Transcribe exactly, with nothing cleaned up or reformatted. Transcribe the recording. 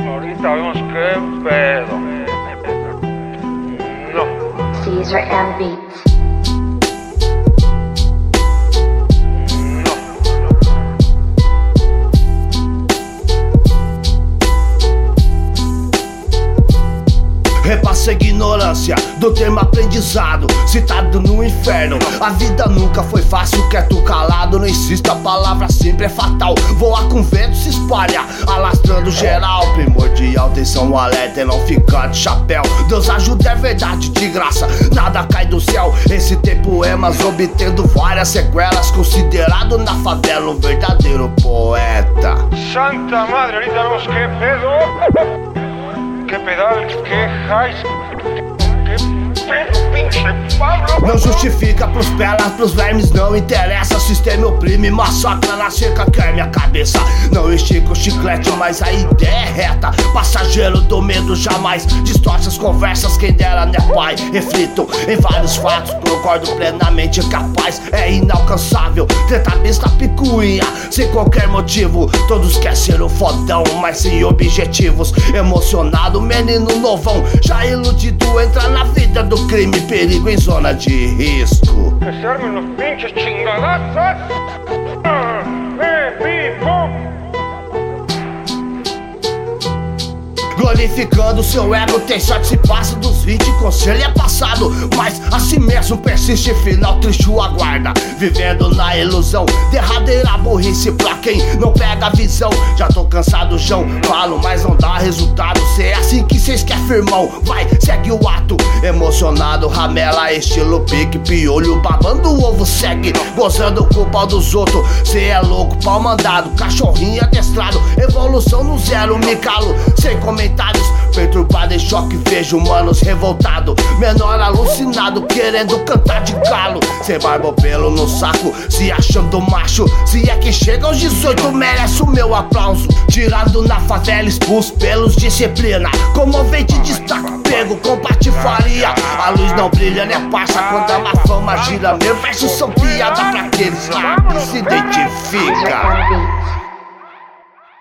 Ahorita vemos qué pedo. No. Caesar and Beats. Repassa a ignorância do termo aprendizado, citado no inferno. A vida nunca foi fácil, quieto calado. Não insista, a palavra sempre é fatal. Voar com vento se espalha, alastrando geral. Primordial, atenção, alerta e não ficar de chapéu. Deus ajuda, é verdade, de graça, nada cai do céu. Esse tem poemas obtendo várias sequelas, considerado na favela um verdadeiro poeta. Santa madre, ahorita vemos qué pedo. Que pedal, que raiz, que pedo, pinche Pablo. Não justifica pros pelas, pros vermes não interessa. Sistema oprime, massacra na seca, quer minha cabeça. Não estica o chiclete, mas a ideia é reta. Passageiro do medo jamais distorce as conversas, quem dera né pai. Reflitam em vários fatos, concordo plenamente capaz. É inalcançável, treta besta picuinha, sem qualquer motivo. Todos querem ser o fodão, mas sem objetivos. Emocionado, menino novão, já iludido, entra na vida do crime, perigo em zona de risco. Que se armen los pinches chingadazos. Ah, eh, pi, pum. Glorificando seu ego, tem sorte se passa dos vinte, conselho é passado. Mas assim mesmo persiste, final triste o aguarda. Vivendo na ilusão, derradeira burrice pra quem não pega a visão. Já tô cansado, João, falo, mas não dá resultado. Cê é assim que cês quer firmão, vai, segue o ato. Emocionado, ramela, estilo pique, piolho, babando o ovo, segue, gozando com o pau dos outros. Cê é louco, pau mandado, cachorrinho adestrado. Evolução no zero, me calo, sem comentários. Perturbado em choque, vejo manos revoltado. Menor alucinado, querendo cantar de galo. Sem barba ou pelo no saco, se achando macho. Se é que chega aos dezoito, merece o meu aplauso. Tirado na favela, expulso pelos disciplina. Comovente destaque, pego com patifaria. A luz não brilha, né parça, quando a má fama gira. Meu verso são piada pra aqueles lá que se identifica.